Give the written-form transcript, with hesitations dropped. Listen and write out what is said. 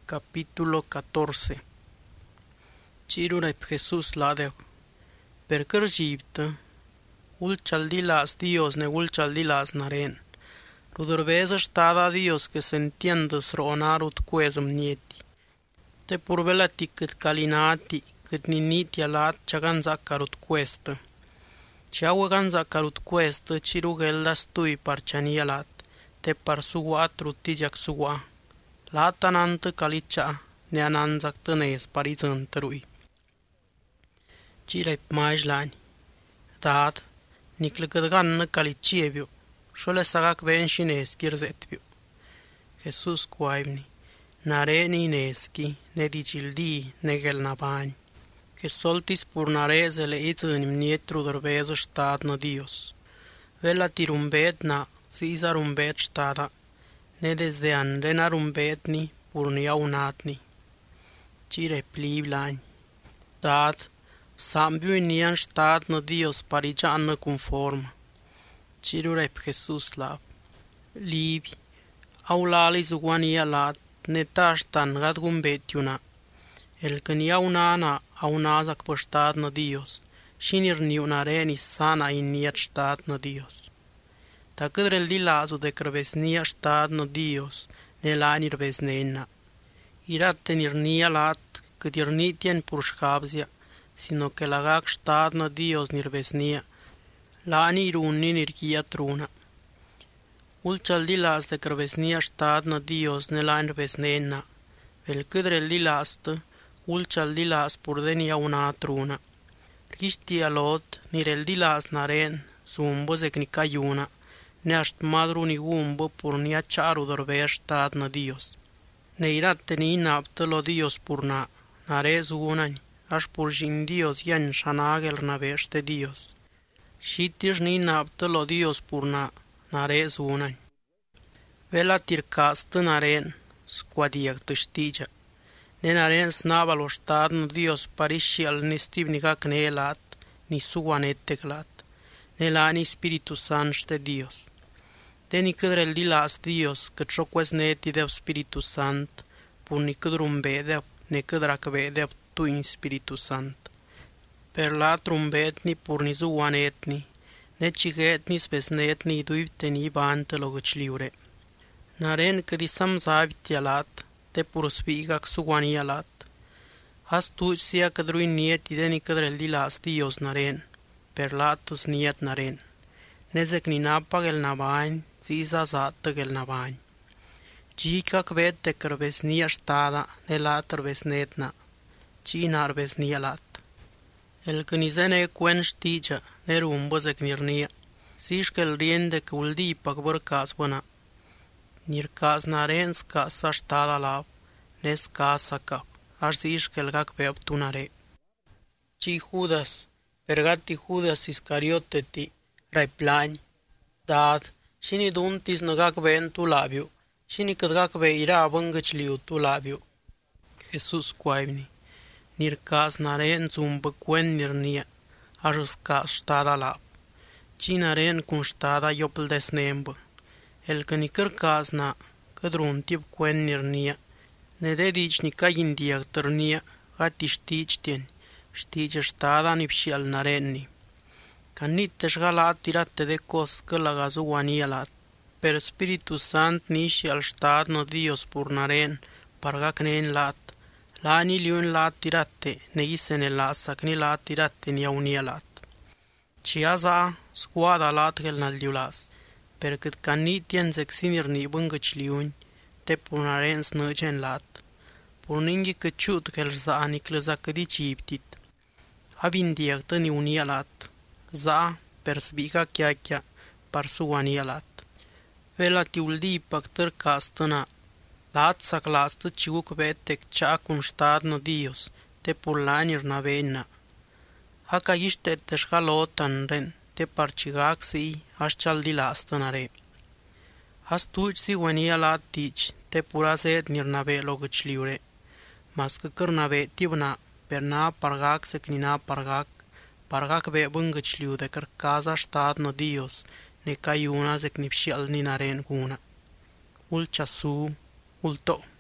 Capítulo 14. Chirurep Jesús ladeu. Per cărjibtă, ulchaldilas Dios ne ulchaldilas naren. Rudorveză stada Dios que se entiende sronarut cuezum nieti. Te purvelati cât calinati, cât niniti alat chaganzacarut cuestă. Ceau ganzacarut cuestă, cirugelda stui parciani lat, te parsuat rutiziac sua. Latanantă calicea, neananzac tănesc parizântărui. Cirep majlani. Dad, niclăcădgană calicieviu, șole sagac venșinesc irzetviu. Jesus cuaivni, nareni neschi, nedicildi, negelnabani. Que soltis purnarezele ițânim nietru dărveză stadnă Dios. Vela tirumbetna, sizarumbet stada, ne desdean renarumbetni purniaunatni. Cire plivlani. Dad, sambiu nian stadnă Dios parigiană conforma. Cirurep Jesus lav. Livi, aulali zuguania lat, netaștan gad gumbetiuna. El căniaunana aunazac păștadnă Dios, și nirniuna reni sana iniet stadnă Dios. Ta câdrel dilazu de crăvesnia stadnă Dios, ne la nirvesnena. Irate nirnia lat, cât irnitien purșcabzia, sino que lagac stadnă Dios nirvesnia, la nirunni nirchia truna. Ulchal dilaz de crăvesnia stadnă Dios ne la nirvesnena, vel câdrel dilastă, ulchal dilaz purdenia una truna. Rishtia lot, nirel dilaz naren, zumbo zecnica iuna, neașt madru ni gumbă purnia charu dorvea stadnă Dios. Ne irate ni inaptă lo Dios purna, narez unani, aș purjin Dios yan shanagel navește Dios. Shitish ni inaptă lo Dios purna, narez unani. Vela tircastă naren, squadiac tăștigea. Ne naren snava lo stadnă Dios parishi al nestibnica cnelat, ni suaneteclat. Ne la ni Spiritu Sanște Dios. Teni câdrel dilas Dios, cât șocues neti dev Spiritu Sant, pun ni câdrum bedev, ne câdrac bedev tu in Spiritu Sant. Per la trumbetni purni zuanetni, ne cigetni spesnetni duivteni bante logăcliure. Naren câdi sam zaviti alat, te purspigac suani alat. Astuci sia câdrui nieti deni câdrel dilas Dios naren, per latus niet naren. Nezec ni napagel nabani, ziza zatăgel nabani. Cicac ved de cărvesnia stada, ne la tărvesnetna, cina arvesnia lat. El cânizene cuen știgea, ne rumbă zecnirnia, sișcel riende că uldi pac vărcas băna. Nircas narens casa stada lav, nes casa cap, aș sișcel gac pep tunare. Ci Judas, pergati Judas Iscarioteti, rai plani, dad, și ni duntis năgac ven tu labiu, și ni câtgac ve ira vângăcliu tu labiu. Jesus cuaivni, nircas naren zumbă cuen nirnia, ajuscas stada lab. Ci naren cun stada iopl desnembă, el că ni cărcas na, cădrun tip cuen nirnia, ne dedici ni ca indiac tărnia, gati știci tien, știci stada nipși al narenni. Cannites galat tirate de cos că la gazuania lat. Per Spiritu Sant niși al stadnă Dios purnaren, pargac ne lat. La ni liun lat tirate, ne isene lasa, ni lat tirate ni aunia lat. Ci aza squada lat gel nal diulas. Per cât cannitien zexinir ni bângăci liuni, te purnaren snăgen lat. Purninghi căciut gel za ni clăza cădici iptit. Avindiac tăni unia lat. Za, persbica chiachia, parsuania lat. Vela tiuldi pactăr castăna. Lat saclastă ciuc vetec cea cum stadnă Dios, te purlanir navena. Aca iște te șcalotan ren, te parcigac si aș chaldilastă nare. Astuci si uania lat tici, te puraset nir nave logăcliure. Mască cărnave tibna, per na pargac se knina pargac, pargac ve bângăcliu de cărcaza stadnă Dios, ne cai una zec nipși al ninaren guna. Ulcia su, ulto.